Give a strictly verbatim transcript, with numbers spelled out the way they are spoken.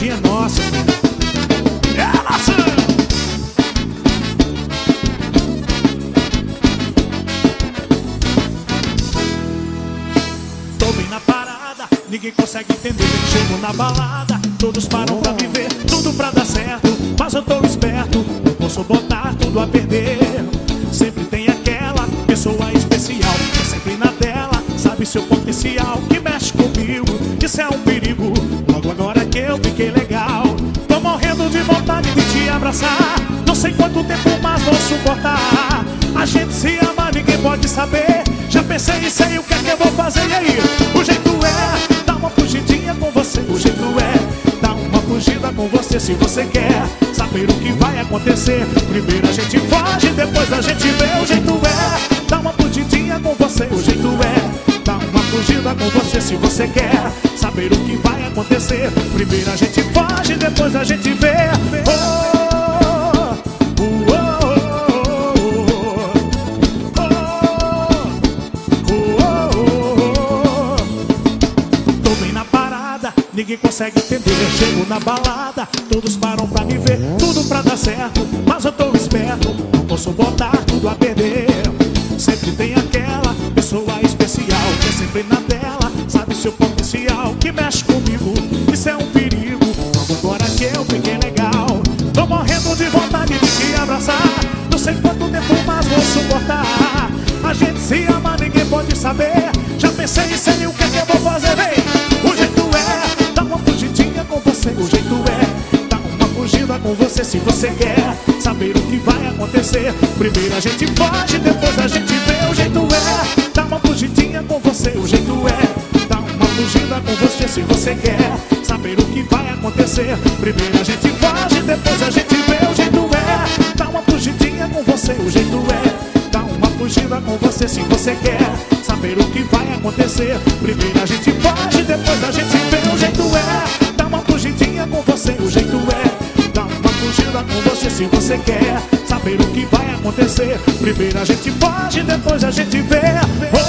é nossa. É nossa. Tô bem na parada, ninguém consegue entender. Chego na balada, todos param pra viver, tudo pra dar certo, mas eu tô esperto, não posso botar tudo a perder. Sempre tem aquela pessoa especial, que sempre na tela sabe seu potencial, que mexe comigo, isso é um perigo. Logo agora que eu fiquei legal, tô morrendo de vontade de te abraçar. Não sei quanto tempo, mas vou suportar. A gente se ama, ninguém pode saber. Já pensei e sei o que é que eu vou fazer. E aí? O jeito é dar uma fugidinha com você. O jeito é dar uma fugida com você. Se você quer saber o que vai acontecer, primeiro a gente foge, depois a gente vê. O jeito é dar uma fugidinha com você. O jeito é dar uma fugida com você. Se você quer saber o que vai acontecer, primeiro a gente foge, depois a gente vê. Oh! Ninguém consegue entender, eu chego na balada, todos param pra me ver, tudo pra dar certo, mas eu tô esperto, não posso botar tudo a perder. Sempre tem aquela pessoa especial, que é sempre na tela, sabe seu potencial, que mexe comigo, isso é um perigo. Logo agora que eu fiquei legal, tô morrendo de vontade de te abraçar. Não sei quanto tempo, mas vou suportar. A gente se ama, ninguém pode saber. Já pensei e sei o que é que eu vou fazer, vem. O jeito é o jeito é dar uma fugida com você. Se você quer saber o que vai acontecer, primeiro a gente foge, depois a gente vê. O jeito é dar uma fugidinha com você. O jeito é dar uma fugida com você. Se você quer saber o que vai acontecer, primeiro a gente foge, depois a gente vê. O jeito é dar uma fugidinha com você. O jeito é dar uma fugida com você. Se você quer saber o que vai acontecer, primeiro a gente foge, depois a gente vê. O jeito é fugidinha com você. O jeito é dar uma fugida com você. Se você quer saber o que vai acontecer, primeiro a gente foge, depois a gente vê.